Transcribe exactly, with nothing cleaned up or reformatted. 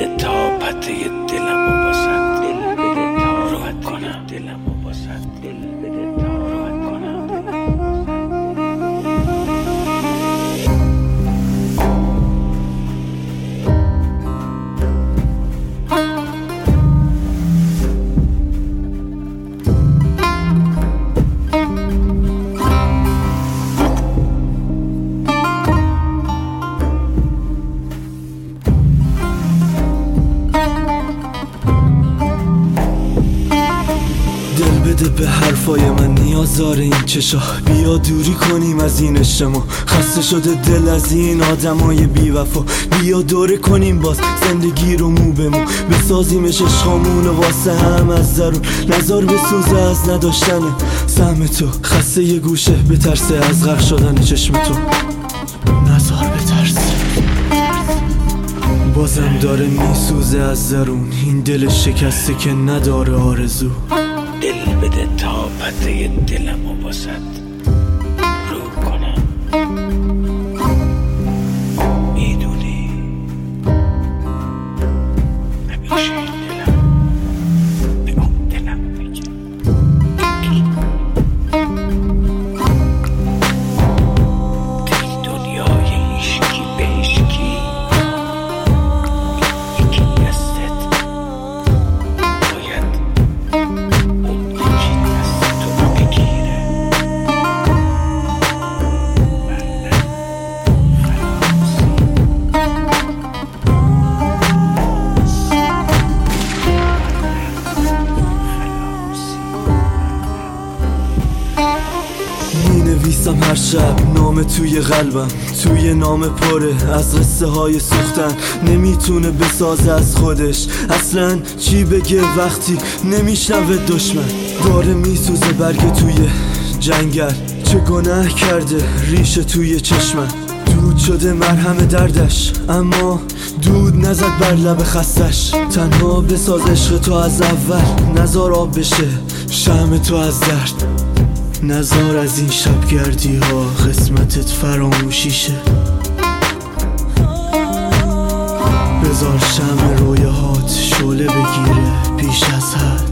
بده تا پته دلم و باسد، دل بده تا راحت کنم دلم و باسد، دل بده تا راحت کنم بده به حرفای من نیاز داره این چشا، بیا دوری کنیم از این اجتماع. خسته شده دل از این آدمای بی وفا، بیا دوره کنیم باز زندگی رو مو به مو، بسازیمش عشقامون واسه هم از درون. نزار بسوزه از نداشتن سهم تو، خسته یه گوشه بترسه از غرق شدن چشم تو. نزار بترسه بازم داره میسوزه از درون، این دل شکسته که نداره آرزو. دل بده تا پته دلم و باسد رو کنم، میدونی همیشه دلم به اون دلم میگه دل دنیای عشقی به عشقی، یکی دستت باید نویسم هر شب نام توی قلبم، توی نام پره از قصه های سوختن. نمیتونه بسازه از خودش اصلا چی بگه وقتی نمیشنوه دشمن. داره میسوزه برگ توی جنگل، چه گناه کرده ریشه توی چشمن. دود شده مرهم دردش اما دود نزد بر لب خستش. تنها بساز عشق تو از اول، نزار آب بشه شمع تو از درد. نزار از این شبگردی ها قسمتت فراموشیشه، بذار شمع رویاهات شعله بگیره پیش از حد.